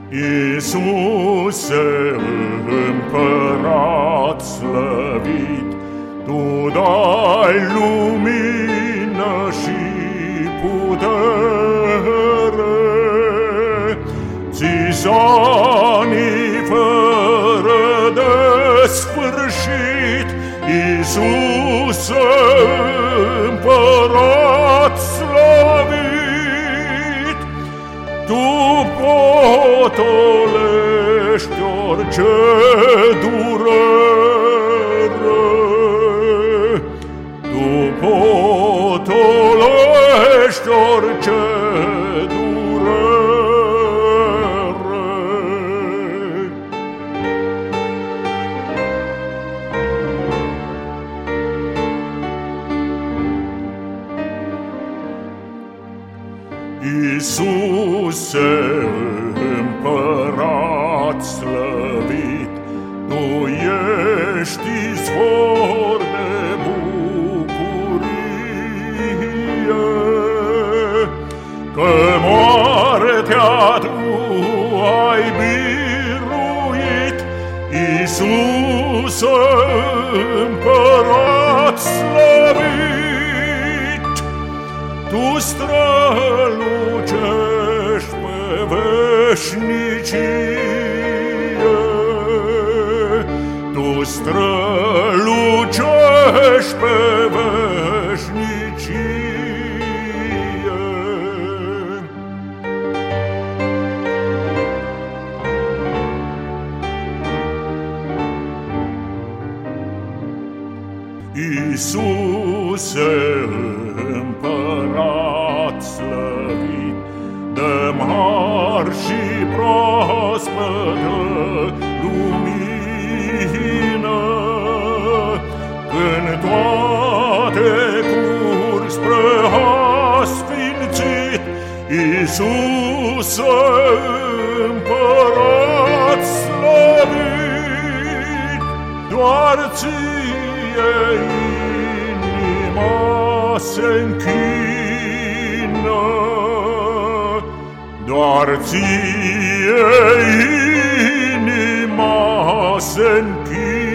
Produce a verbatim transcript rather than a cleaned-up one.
Iisuse, Împărat slăvit, Tu dai lumină și putere, țisanii fără de sfârșit. Iisuse, Împărat slăvit, Tu potolești orice durere, Tu potolești orice durere. Iisuse, Împărat slăvit, Tu ești izvor de bucurie, că moartea Tu ai biruit. Iisuse, Împărat slăvit, Tu strălucești pe veșnicie, Tu strălucești pe veșnicie. Iisuse, Împărat slăvit, dă-mi har și proaspătă lumină, când toate curg spre asfințit. Iisuse, Împărat slăvit, doar Ție inima se-nchină, doar Ție inima se-nchină.